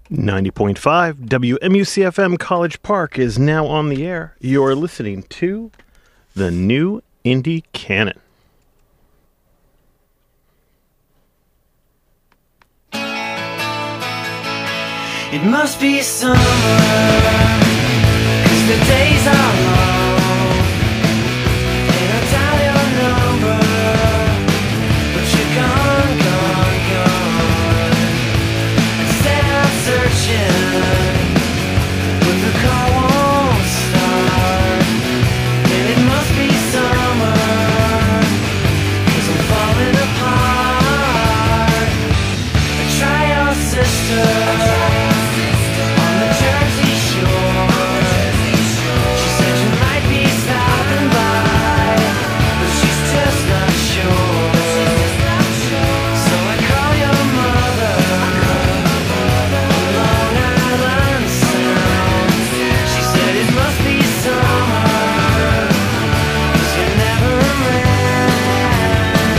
90.5 WMUC-FM College Park is now on the air. You're listening to the New Indie Canon. It must be summer, 'cause the days are long, and I dial your number, but you're gone, gone, gone. Instead I'm searching, but the call won't start. And it must be summer, 'cause I'm falling apart. I try your sister on the Jersey Shore. She said you might be stopping by, but she's just not sure. So I call your mother on Long Island Sound. She said it must be summer, 'cause you're never around.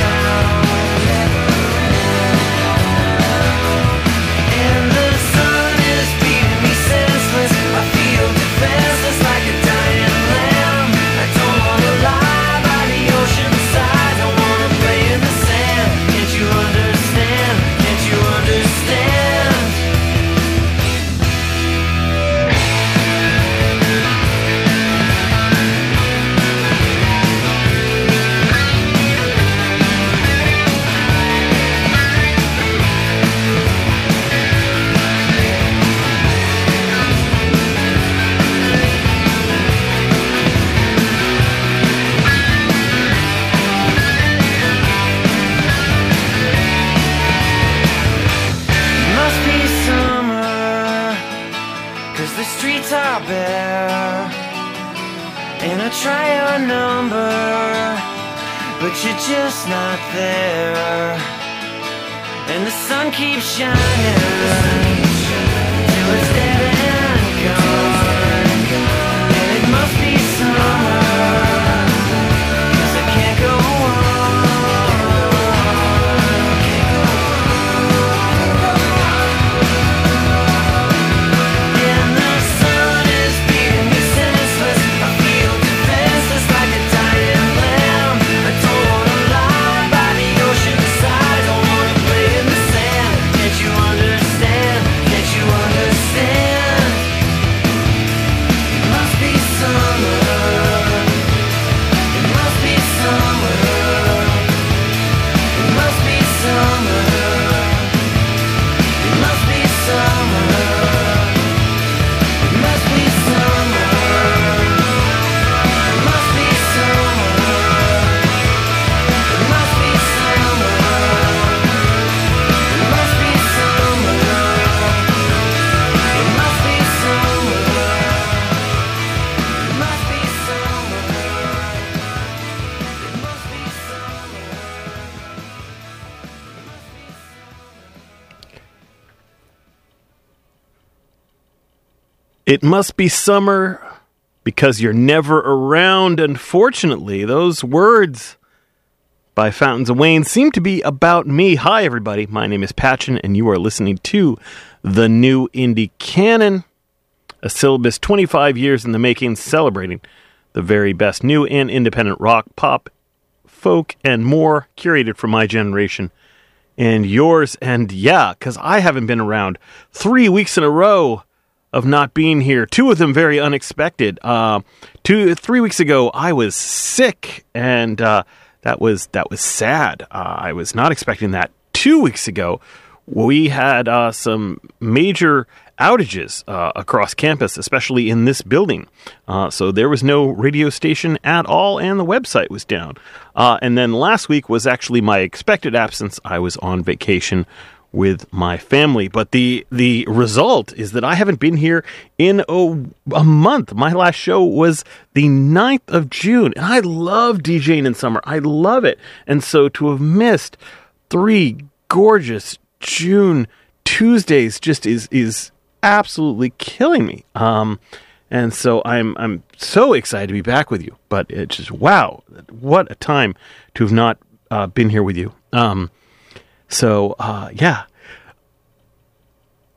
And the sun is beating me senseless. I feel defenseless like a dying lamb. I don't wanna lie by the ocean side. Don't wanna play in the sand. Can't you understand? Can't you understand? It must be summer, 'cause the streets are bare. And I try your number, but you're just not there. And the sun keeps shining till it's dead and gone. And it must be summer, 'cause I can't go on. And the sun is beating me senseless. I feel defenseless like a dying lamb. I don't wanna lie by the ocean side. Don't wanna play in the sand. Can't you understand? Can't you understand? It must be summer. It must be summer. It must be summer. It must be summer. It must be summer. It must be summer. It must be summer. It must be summer. It must be summer. It must be summer. It must be summer. It must be summer because you're never around. Unfortunately, those words by Fountains of Wayne seem to be about me. Hi, everybody. My name is Patchen, and you are listening to the New Indie Canon, a syllabus 25 years in the making, celebrating the very best new and independent rock, pop, folk, and more, curated for my generation and yours. And yeah, because I haven't been around 3 weeks in a row of not being here. 2 of them very unexpected. 3 weeks ago, I was sick, and that was sad. I was not expecting that. 2 weeks ago, we had some major outages across campus, especially in this building. So there was no radio station at all, and the website was down. And then last week was actually my expected absence. I was on vacation with my family. But the result is that I haven't been here in a month. My last show was the 9th of June, and I love DJing in summer. I love it. And so to have missed 3 gorgeous June Tuesdays just is absolutely killing me. And so I'm so excited to be back with you. But it's just, wow, what a time to have not been here with you. Yeah.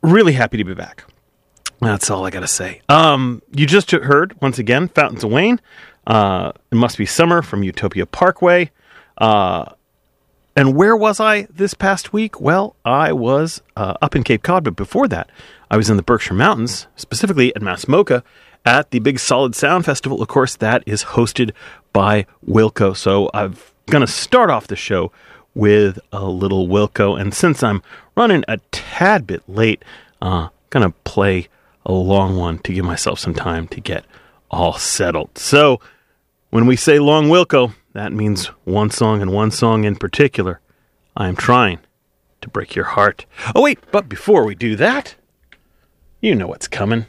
really happy to be back. That's all I got to say. You just heard, once again, Fountains of Wayne. It Must Be Summer from Utopia Parkway. And where was I this past week? Well, I was up in Cape Cod, but before that, I was in the Berkshire Mountains, specifically at Mount Smoka, at the Big Solid Sound Festival. Of course, that is hosted by Wilco. So I'm going to start off the show with a little Wilco. And since I'm running a tad bit late, going to play a long one to give myself some time to get all settled. So when we say long Wilco, that means one song and one song in particular. I am trying to break your heart. Oh wait, but before we do that, you know what's coming.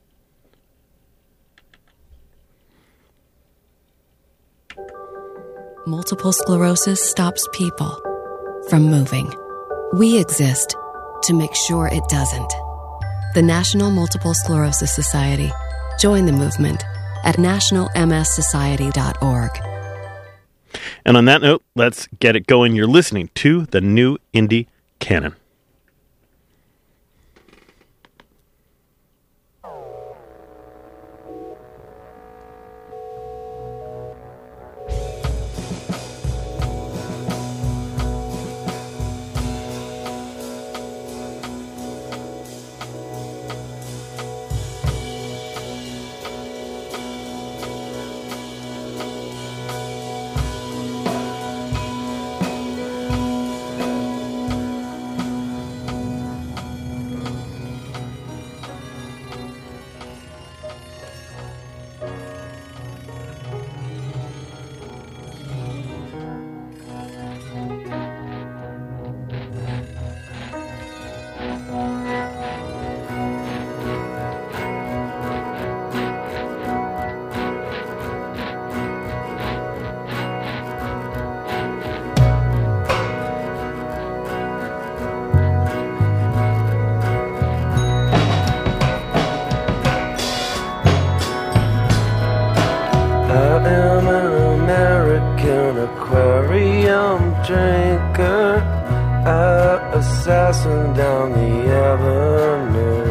Multiple sclerosis stops people from moving. We exist to make sure it doesn't. The National Multiple Sclerosis Society. Join the movement at nationalmssociety.org. And on that note, let's get it going. You're listening to the New Indie Canon. Assassin down the avenue.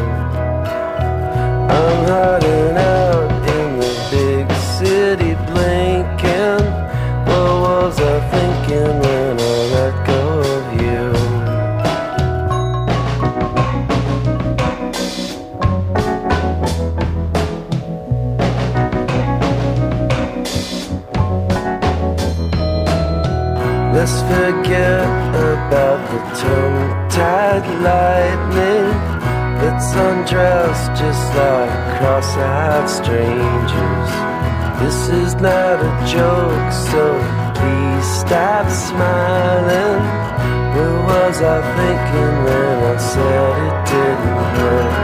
I'm hiding out in the big city blinking. What was I thinking when I let go of you? Let's forget about the tongue-tied lightning. Let's undress just like cross-eyed strangers. This is not a joke, so please stop smiling. What was I thinking when I said it didn't hurt?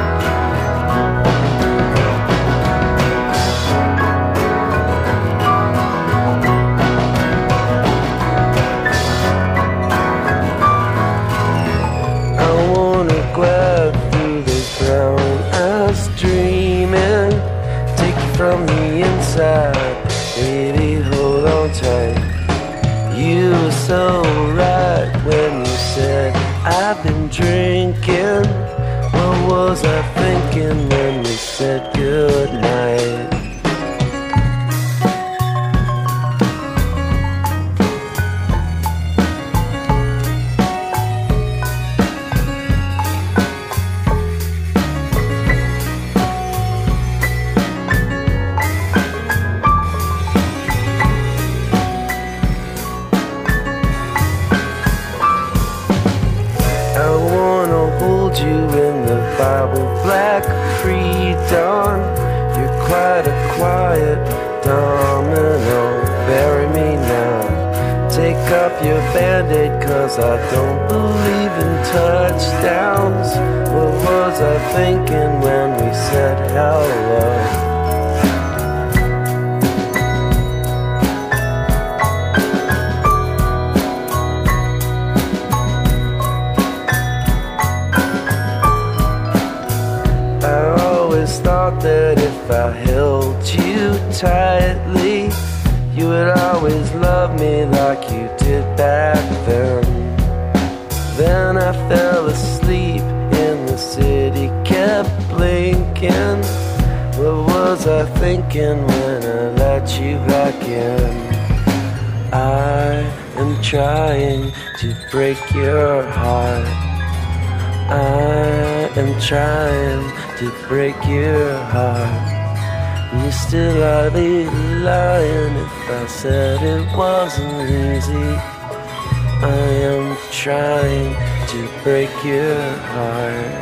From the inside, baby, hold on tight. You were so right when you said I've been drinking. What was I thinking when we said goodnight? Black pre-dawn, you're quite a quiet domino. Bury me now. Take up your band-aid, 'cause I don't believe in touchdowns. What was I thinking when we said hello? Thought that if I held you tightly, you would always love me like you did back then. Then I fell asleep in the city was I thinking when I let you back in? I am trying to break your heart. I am trying to break your heart. You still I'd be lying if I said it wasn't easy. I am trying to break your heart.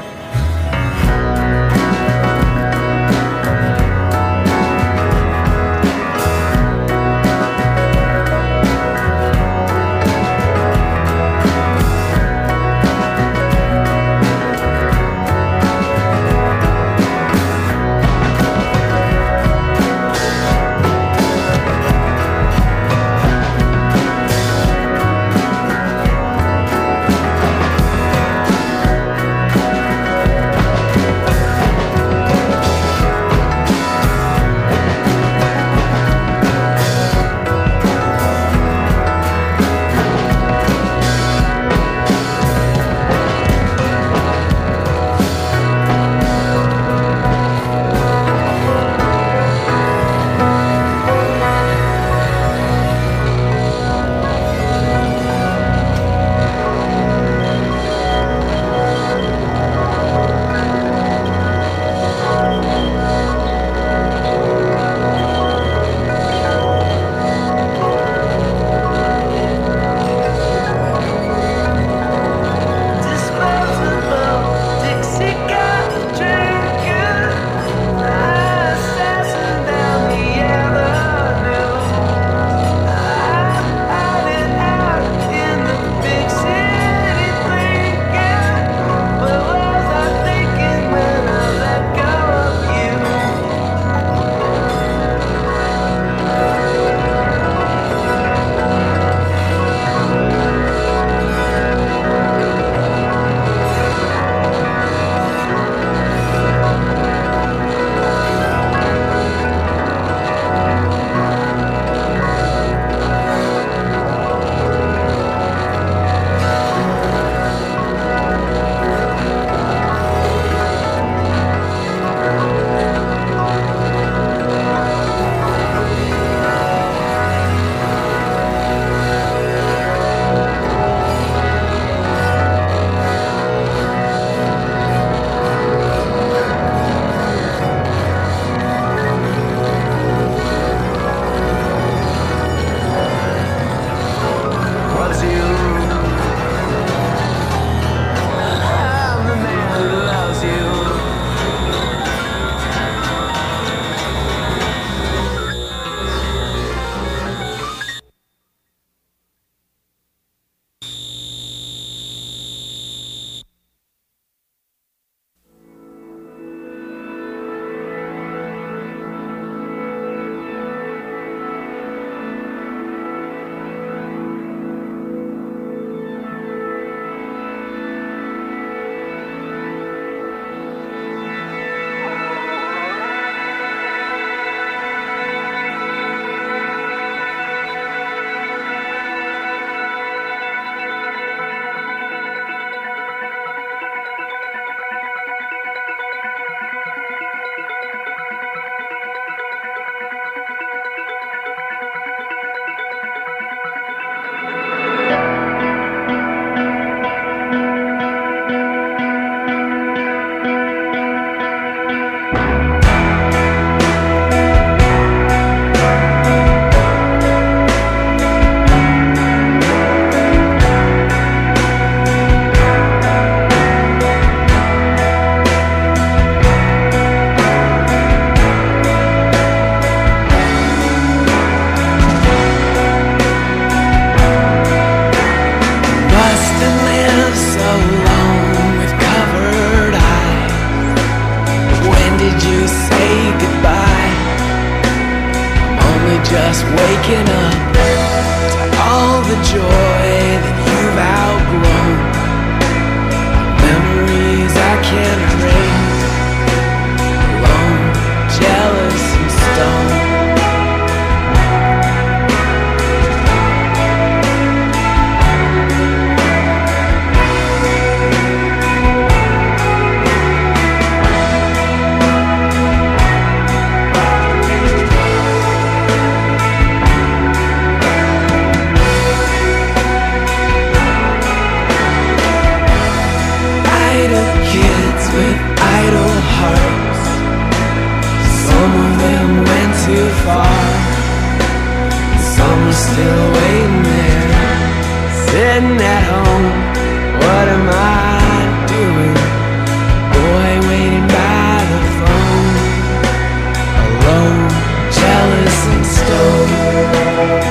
still waiting there, sitting at home. What am I doing? Boy waiting by the phone, alone, jealous and stoned.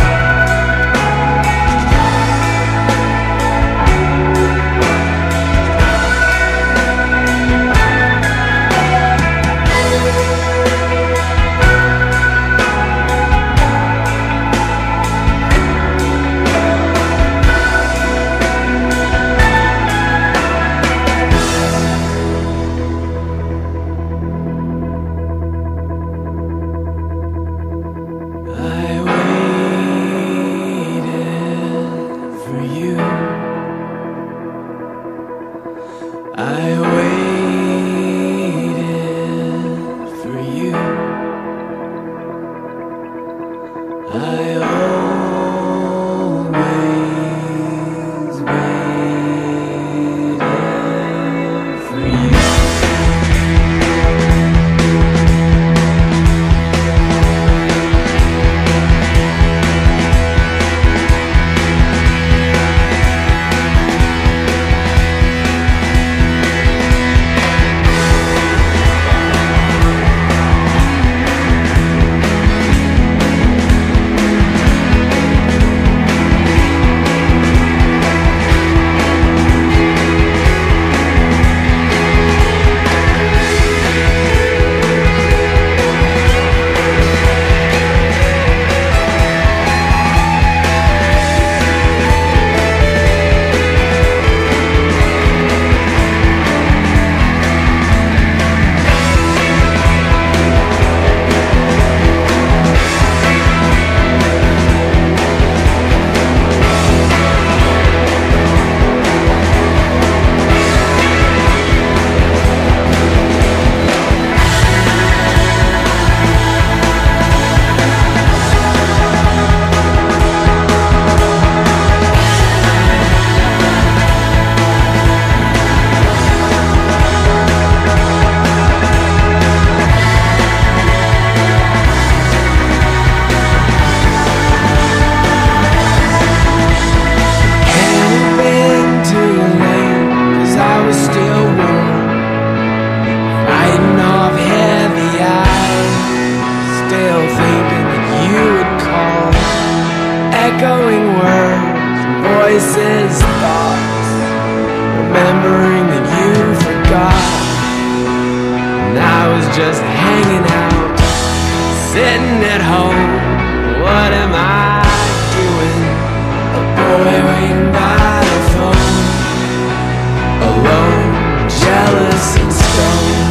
Just hanging out, sitting at home. What am I doing? A boy waiting by the phone, alone, jealous and stoned.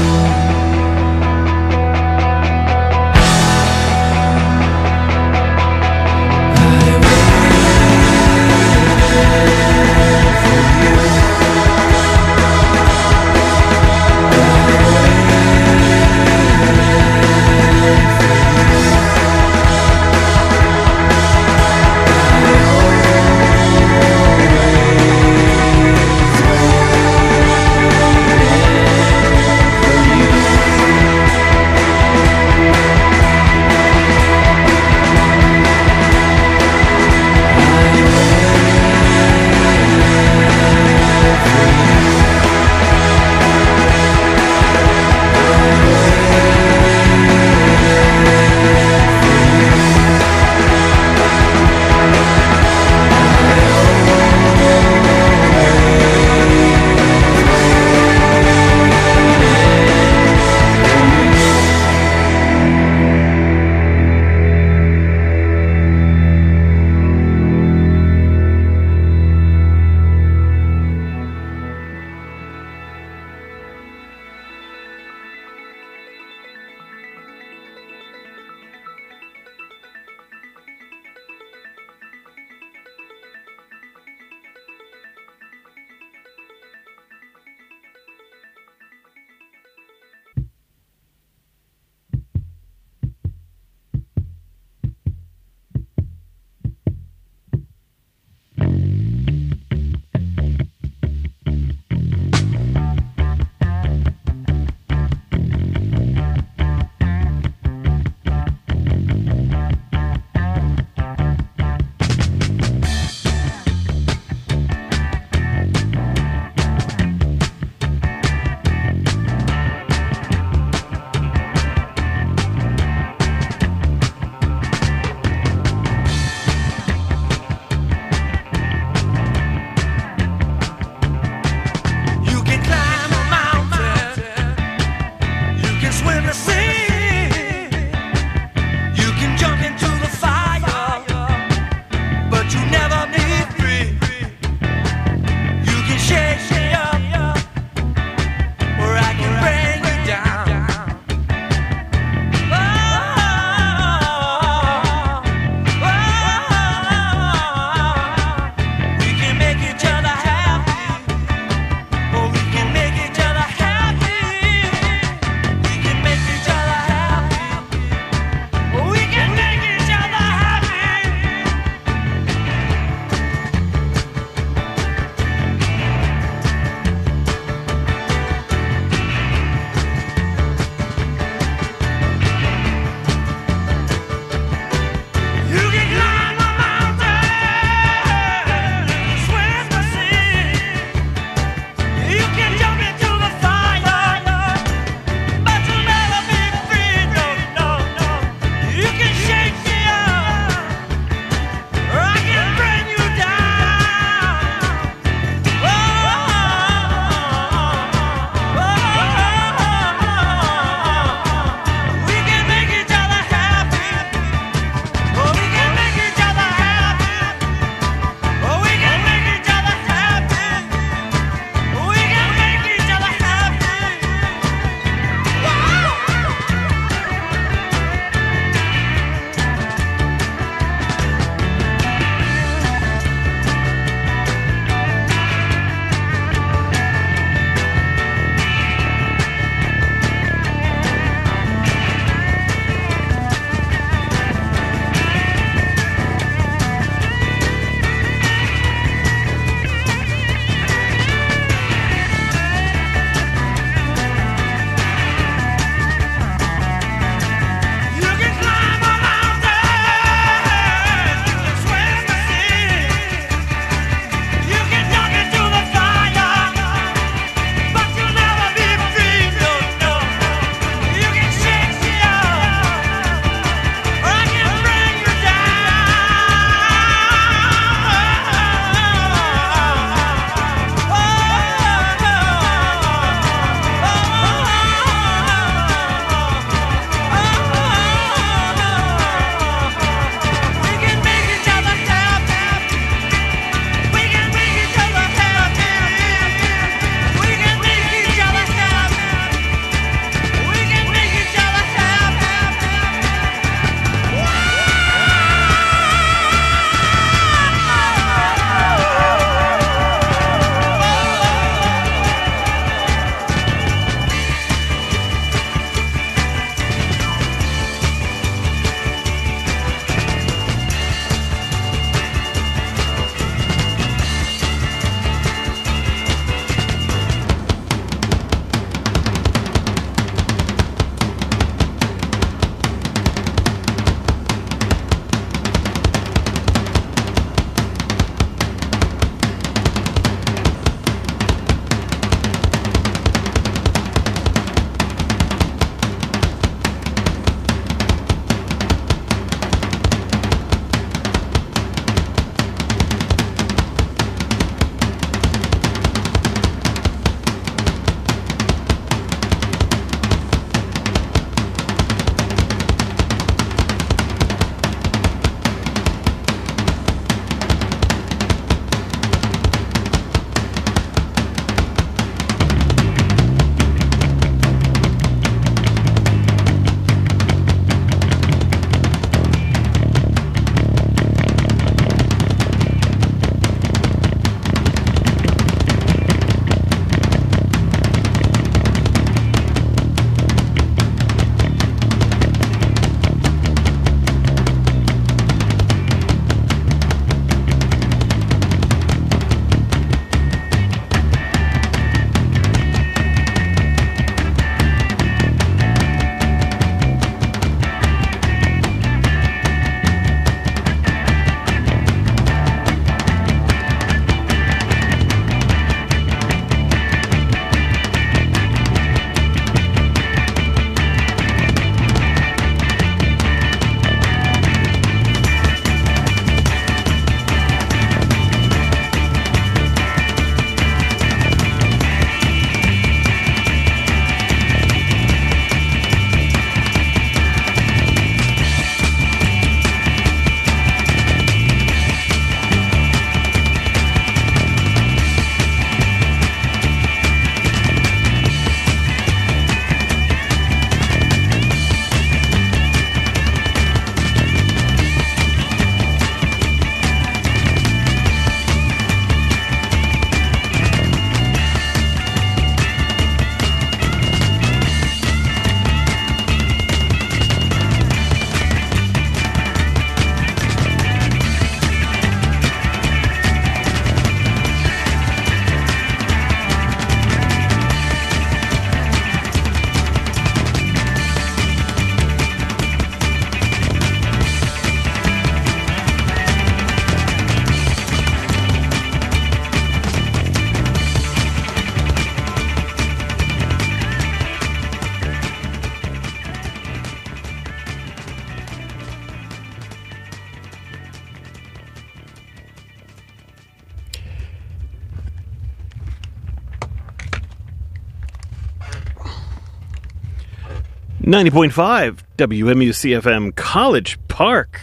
90.5 WMUC-FM College Park.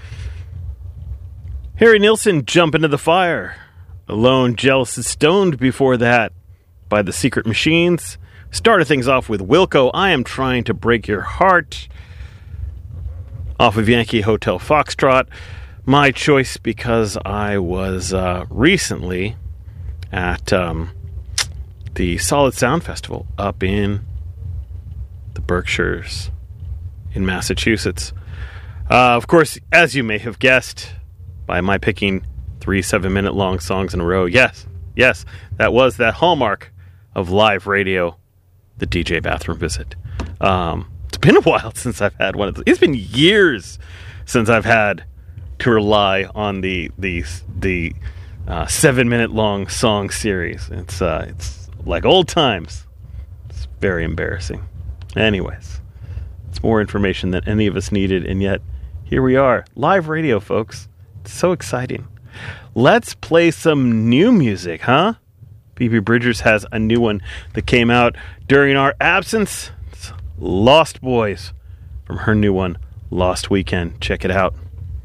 Harry Nilsson, Jump Into the Fire. Alone, Jealous and Stoned before that by The Secret Machines. Started things off with Wilco, I Am Trying to Break Your Heart. Off of Yankee Hotel Foxtrot. My choice because I was recently at the Solid Sound Festival up in the Berkshires in Massachusetts. Of course, as you may have guessed, by my picking 3 7-minute long songs in a row, yes, that was that hallmark of live radio, the DJ bathroom visit. It's been a while since I've had one of those. It's been years since I've had to rely on the 7-minute long song series. It's like old times. It's very embarrassing. Anyways, it's more information than any of us needed, and yet here we are. Live radio, folks. It's so exciting. Let's play some new music, huh? Phoebe Bridgers has a new one that came out during our absence. It's Lost Boys from her new one, Lost Weekend. Check it out.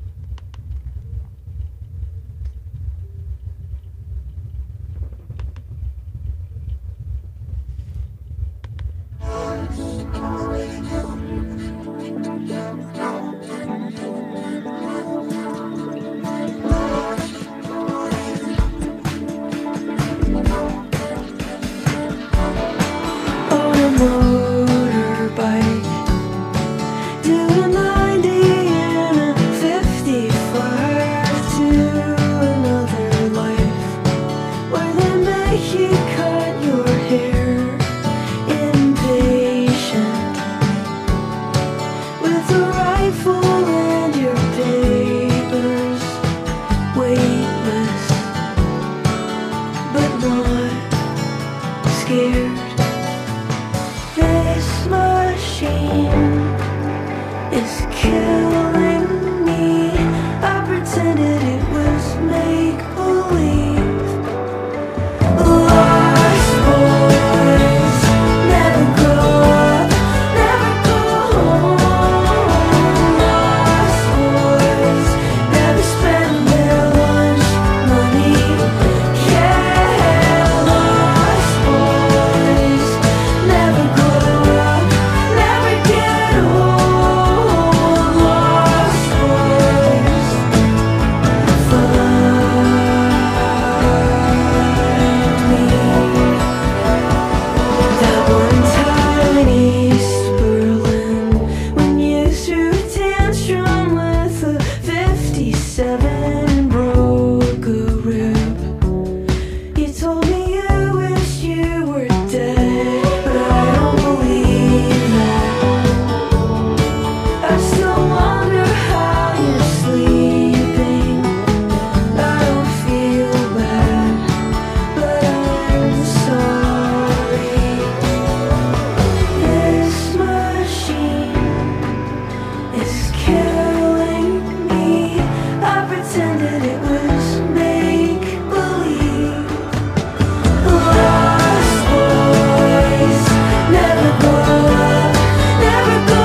Doing 90 and a 55 to another life where they make you cut your hair, impatient with a rifle and your papers, weightless but not scared. This machine is killing me. I pretended it was make-believe. Lost boys never grow up, never go home. Lost boys never spend their lunch money. Yeah, lost boys never grow up, never get old. Lost boys find me. That one time in East Berlin, when you threw a tantrum with a 57 and broke a rib. You told me you wish you were dead, but I don't believe that. I still wonder how you're sleeping. I don't feel bad, but I'm sorry. This machine is killing me. I pretended it was make-believe. Lost boys never grow up, never go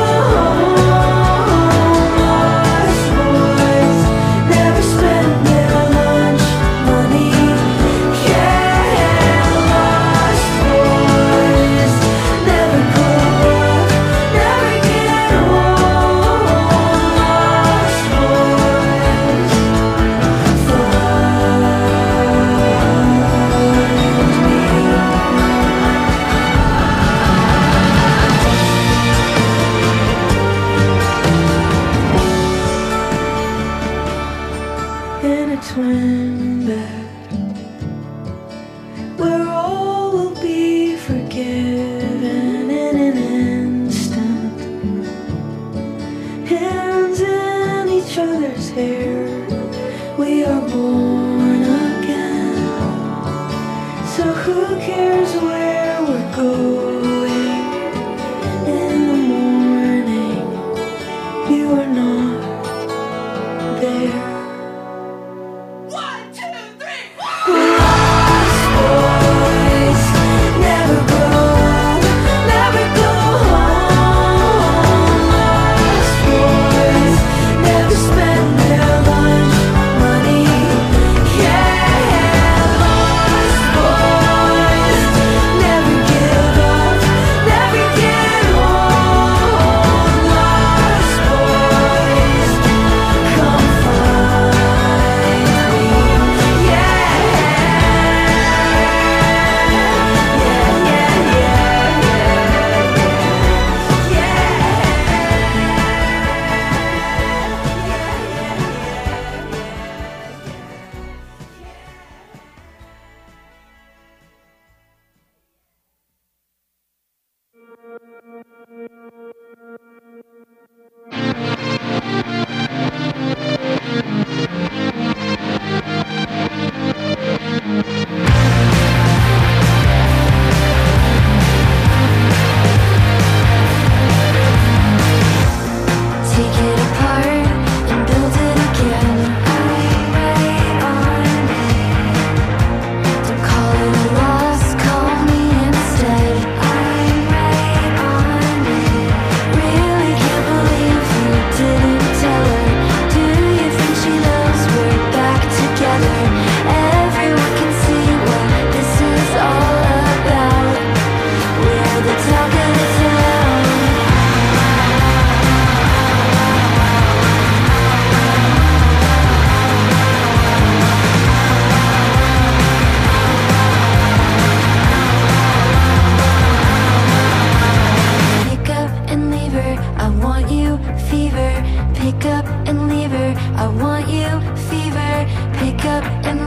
home. Lost boys never spend their lunch money. Yeah, lost boys never grow up, never get old. Lost boys in a twin bed where all will be forgiven in an instant. Hands in each other's hair, we are born again. So who cares where we're going in the morning? You are not there. Lost boys never grow up, never go home.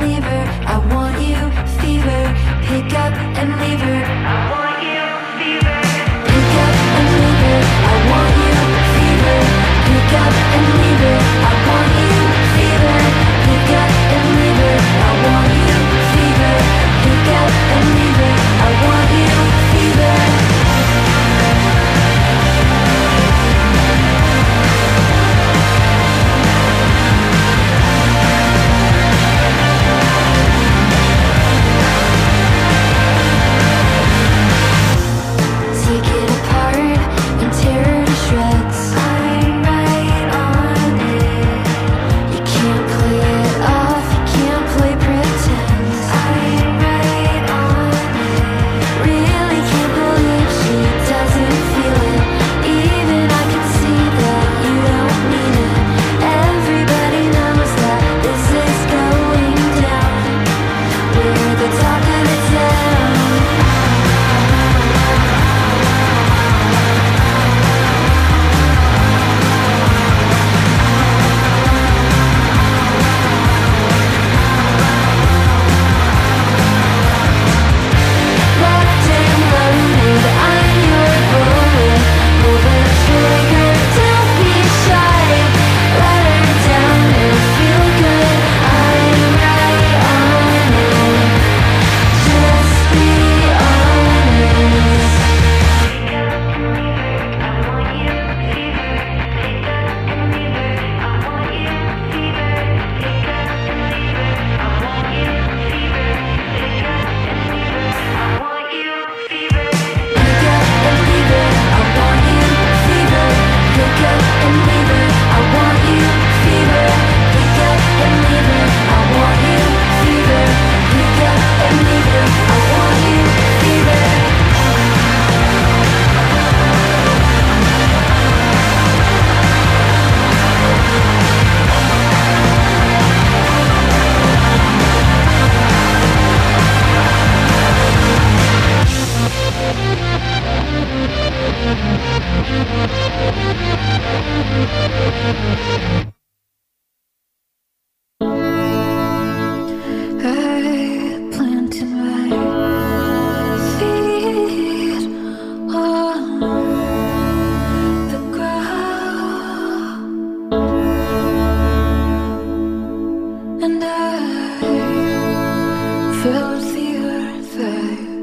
leave her. I want you, fever. Pick up and leave her. I want you, fever. Pick up and leave her. I want you, fever. Pick up and leave her. I want you, fever. Pick up and leave her. I want you, fever. Pick up and leave her. I want you, fever. Take it apart and tear it to shreds. I'm right on it. You can't play it off, you can't play pretend. I'm right on it. Really can't believe she doesn't feel it. Even I can see that you don't mean it. Everybody knows that this is going down. We're the talk of the town. Locked and loaded, I'm your bullet. Pull the trigger, don't be shy. Let her down and feel good. I'm right on it. Just be honest. Pick up and leave her. I want you, fever. Pick up and leave her. I want you, fever. Pick up and leave her. I want you, fever. Pick up and leave her. I want you, fever. I planted my feet on the ground, and I filled the earth. I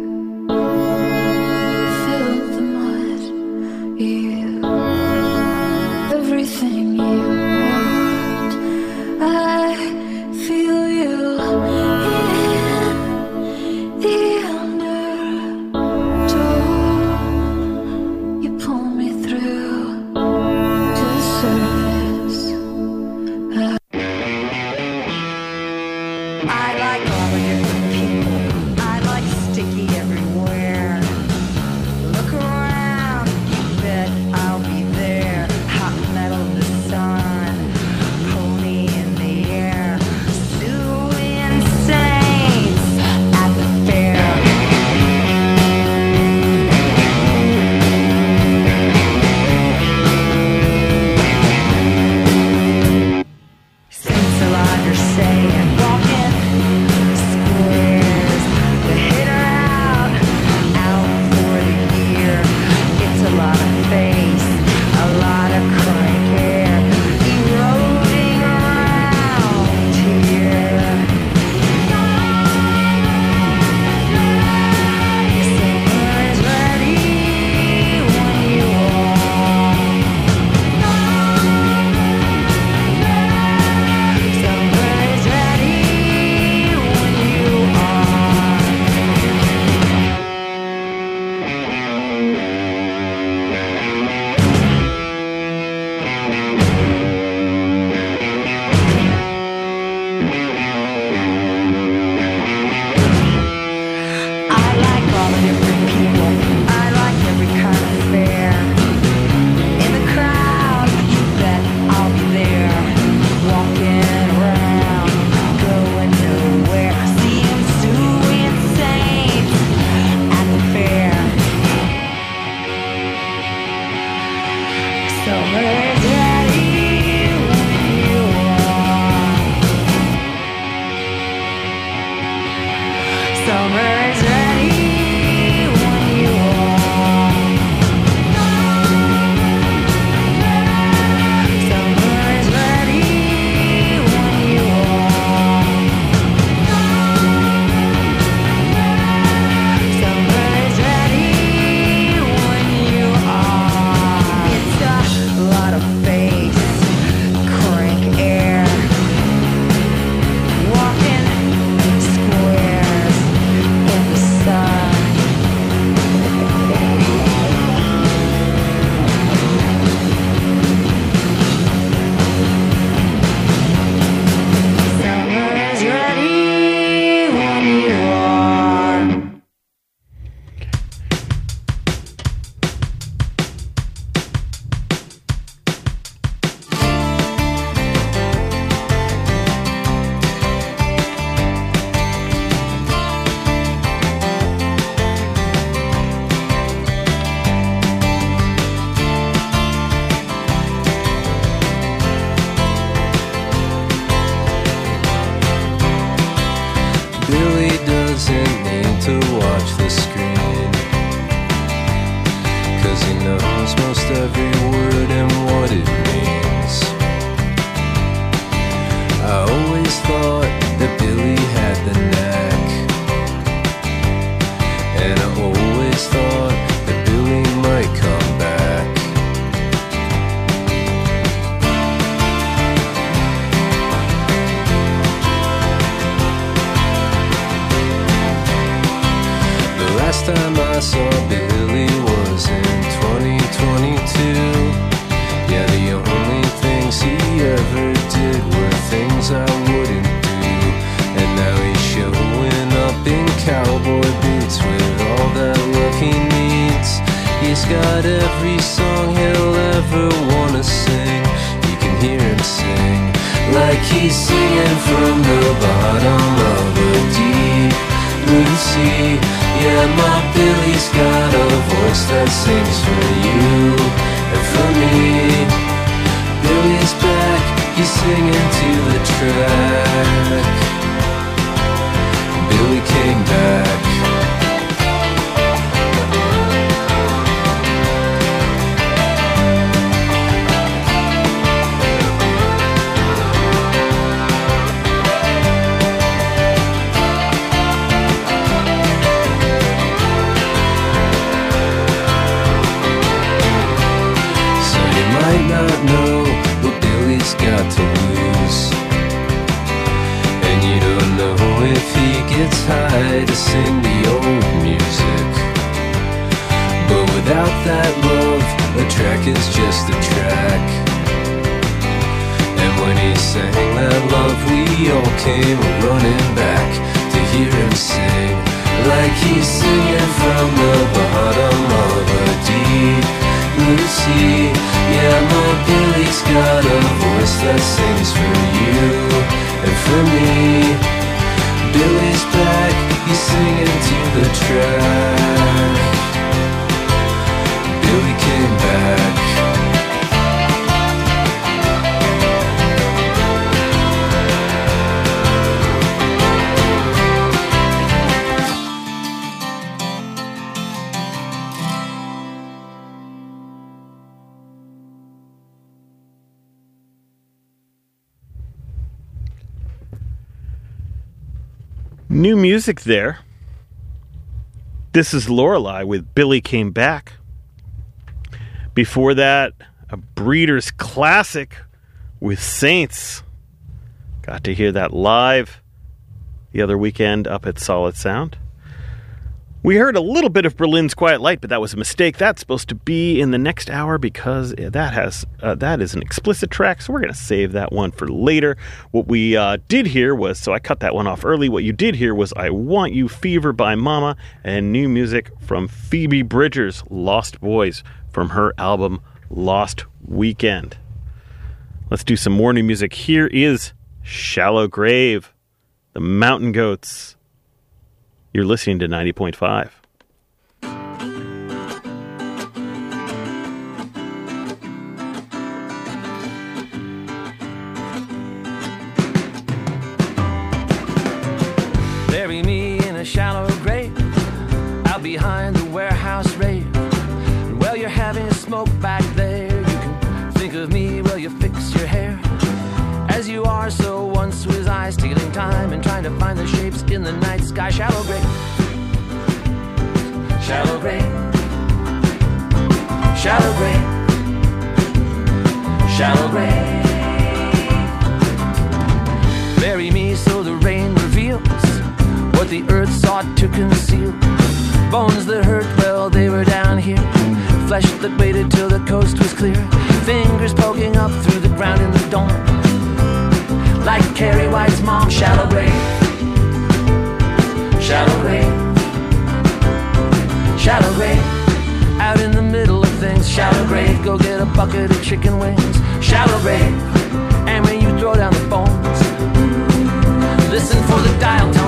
filled the mud. You, everything you want. I feel you in the undertow. You pull me through to the surface. I like all the different people. I like sticky everywhere. Look around, you bet I'll be there. Hot metal, the sun, pony in the air. Suing saints at the fair. Saints alive, you're saying, walking square. Summer is ready when you are. Summer is ready when you are. Summer is ready when you are. It's a lot of face, crank air, walking squares in the sun. Summer is ready when you are. Billy doesn't need to watch the screen, 'cause he knows most every word and what it means. I always thought that Billy had the knack, and I always thought that Billy might come back. The last time I saw Billy was in 2022. Yeah, the only things he ever did were things I wouldn't do. And now he's showing up in cowboy boots with all that love he needs. He's got every song he'll ever wanna sing. You can hear him sing like he's singing from the bottom of a deep blue sea. Yeah, my Billy's got a voice that sings for you and for me. Billy's back, he's singing to the track. Billy came back. So you might not know what Billy's got to lose, and you don't know if he gets high to sing the old music. But without that love, a track is just a track. And when he sang that love, we all came running back to hear him sing, like he's singing from the bottom of a deep blue sea. Yeah, my Billy's got a voice that sings for you and for me. Billy's back, he's singing to the track. Billy came back. New music there. This is Lorelei with Billy Came Back. Before that, a Breeders' classic with Saints. Got to hear that live the other weekend up at Solid Sound. We heard a little bit of Berlin's Quiet Light, but that was a mistake. That's supposed to be in the next hour because that is an explicit track, so we're going to save that one for later. What we did hear was, so I cut that one off early, what you did hear was I Want You Fever by Mama and new music from Phoebe Bridgers, Lost Boys, from her album Lost Weekend. Let's do some more new music. Here is Shallow Grave, the Mountain Goats. You're listening to 90.5. Bury me in a shallow trying to find the shapes in the night sky. Shallow gray, shallow gray, shallow gray, shallow gray. Bury me so the rain reveals what the earth sought to conceal. Bones that hurt, well, they were down here. Flesh that waited till the coast was clear. Fingers poking up through the ground in the dawn, like Carrie White's mom. Shallow grave, shallow grave, shallow grave. Out in the middle of things, shallow grave. Go get a bucket of chicken wings, shallow grave. And when you throw down the bones, listen for the dial tone.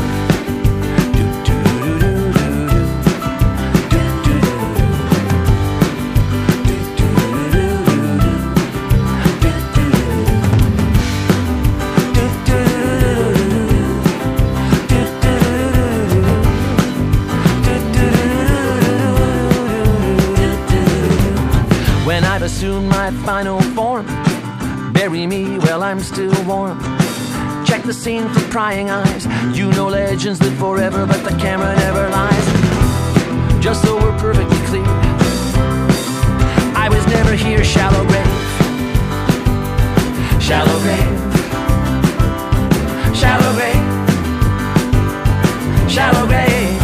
When I've assumed my final form, bury me while I'm still warm. Check the scene for prying eyes. You know legends live forever, but the camera never lies. Just so we're perfectly clear, I was never here. Shallow grave, shallow grave, shallow grave, shallow grave.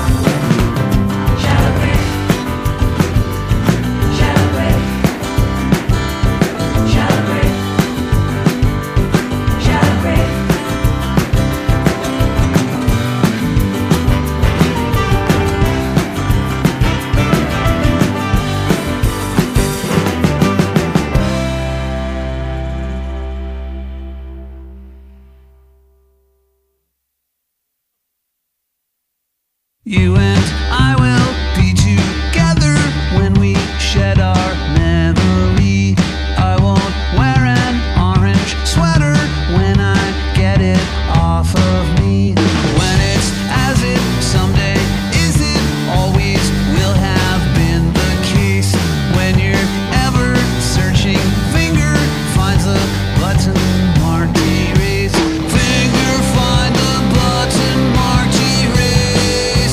You and I will be together when we shed our memory. I won't wear an orange sweater when I get it off of me. When it's as if someday is it always will have been the case. When you're ever searching, finger finds the button marked erase. Finger find the button marked erase.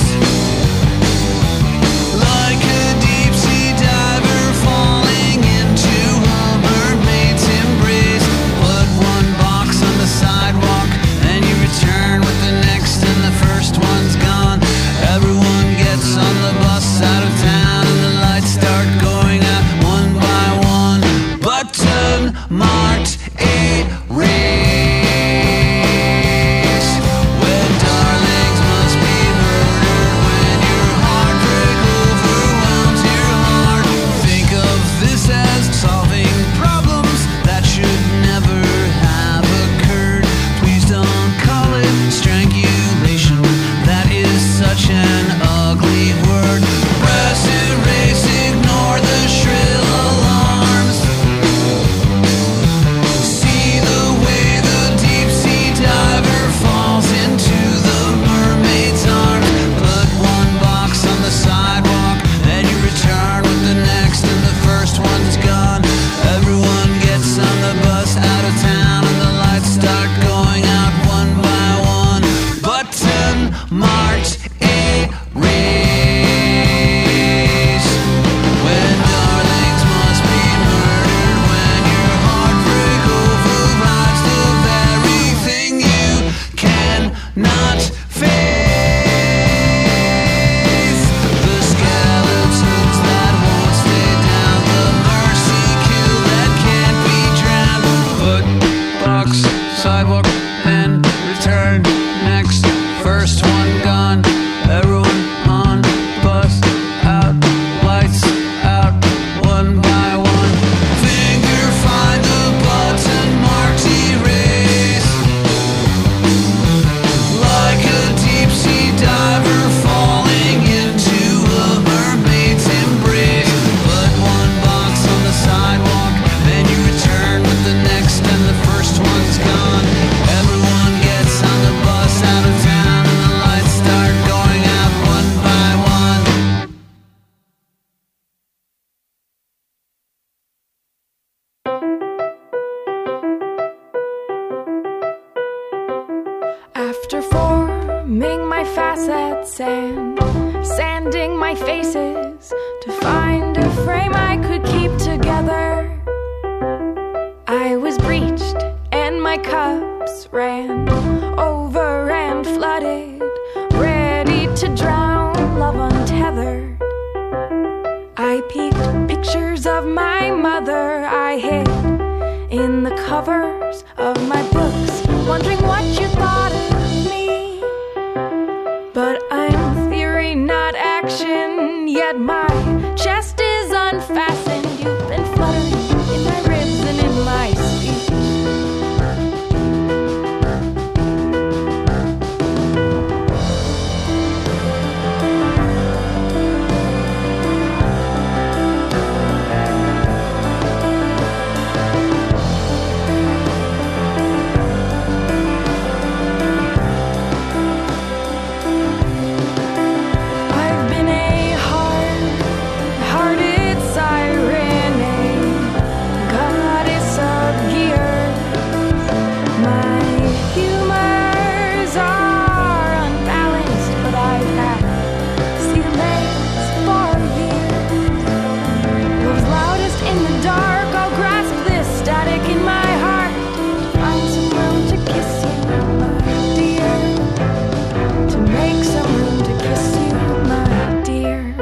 Like a deep sea diver falling into a mermaid's embrace. Put one box on the sidewalk, then you return with the next, and the first one's gone. Everyone gets on the bus out of town, and the lights start going out one by one. Button marked erase. When darlings must be murdered, when your heartbreak overwhelms your heart. Think of this as solving problems that should never have occurred. Please don't call it strangulation, that is such an ugly word. Press erase, ignore the shrill alarms. See the way the deep sea diver falls into the mermaid's arms. Put one box on the sidewalk, then you return with the next, and the first one's gone. Everyone gets on the bus out of town, and the lights start going out one by one. Button marked erase. When darlings must be murdered, when your heartbreak overrides the very thing you cannot face. The skeletons that won't stay down, the mercy kill that can't be drowned. Put box, sidewalk, then return next. First one gone. Everyone on bus out, lights out one by one. Finger find the button marked erase. Like a deep trimming my facets and sanding my faces to find a frame I could keep together. I was breached and my cups ran over and flooded, ready to drown love untethered. I peeked pictures of my mother I hid in the covers of my books, wondering what you thought of me. But I'm theory, not action, yet my chest is unfastened. You've been fluttering in my ribs and in my speech. I've been a hard-hearted siren, a goddess of gear. My humors are unbalanced, but I've had sea legs for years. Love's loudest in the dark, I'll grasp this static in my heart to find some room to kiss you, my dear. To make some room to kiss you, my dear.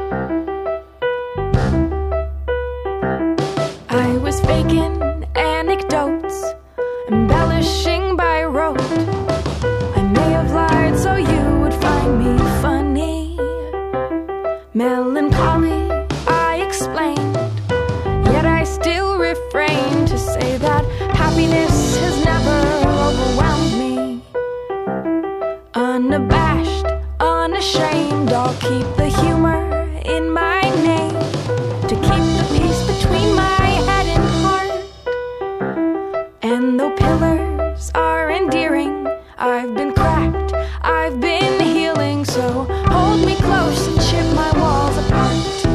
I was faking anecdotes, embellishing by rote. I may have lied so you would find me funny. Melancholy, I explained, yet I still refrain to say that happiness has never overwhelmed me. Unabashed, unashamed, I'll keep the humor in my name to keep the peace between my head and heart. And though pillars are endearing, I've been cracked, I've been healing, so hold me close and chip my walls apart.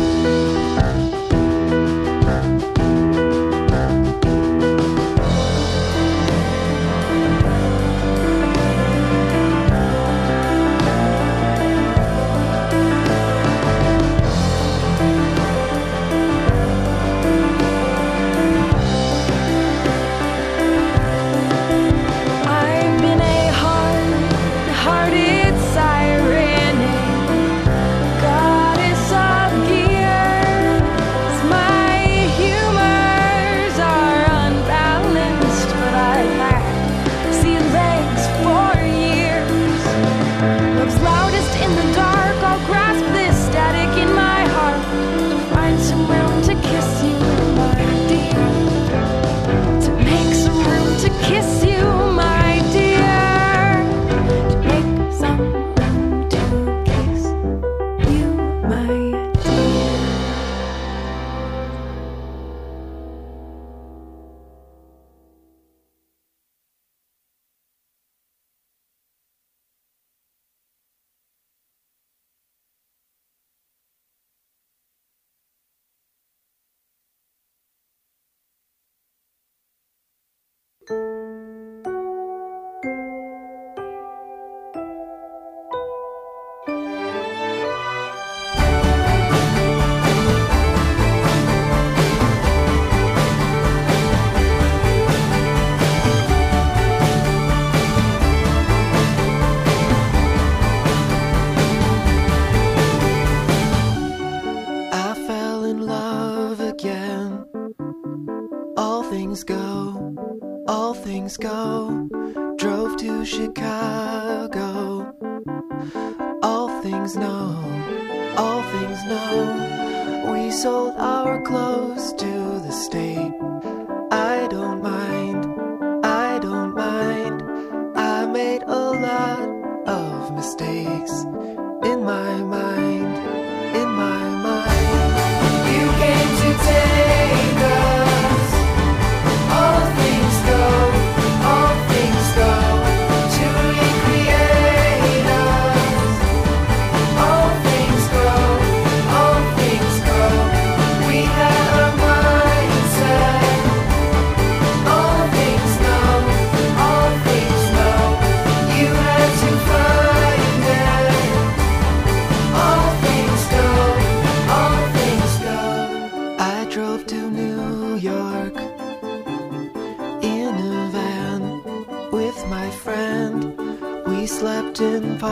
I've been a hard-hearted siren, a goddess of gears. My humors are unbalanced, but I've had sea legs for years. Love's loudest in the dark, I'll grasp this static in my heart to find some room to kiss you, my dear. To make some room to kiss you, my dear. To make some room to kiss you, my dear. I fell in love again. All things go, all things go. Drove to Chicago. All things know, all things know. We sold our clothes to the state. I don't mind, I don't mind. I made a lot of mistakes in my mind, in my mind. You came to take us. All things go, all things go. To recreate us. All things go, all things go. We had a mindset. All things know, all things know. You had to find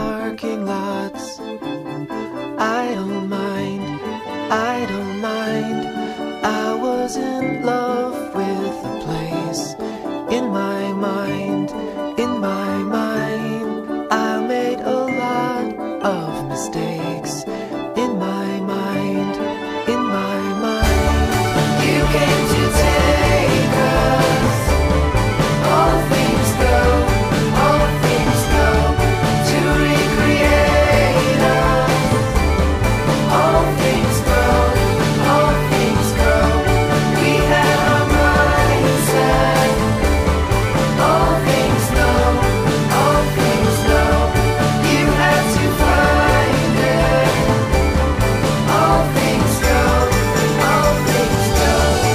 parking lots. I don't mind, I don't mind. I was in love with the place. In my mind, in my mind, I made a lot of mistakes. In my mind, in my mind. You came to take us. All things go, all things go, to recreate us. All things go, all things go. We had our minds set. All things know, all things know. You had to find it. All things go, all things go.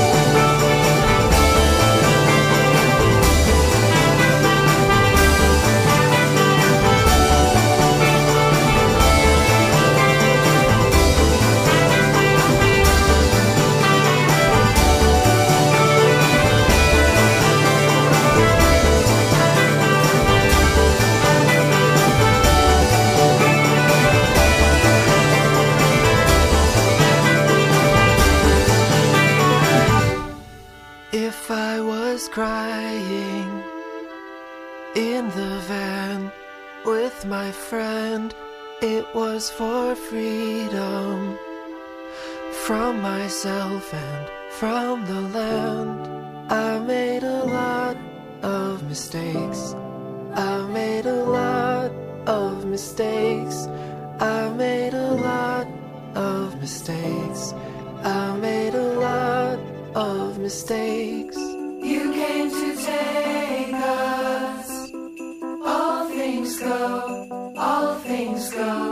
If I was crying in the van with my friend, it was for freedom from myself and from the land. I made a lot of mistakes. I made a lot of mistakes. I made a lot of mistakes. I made a lot of mistakes. You came to take us. All things go, all things go.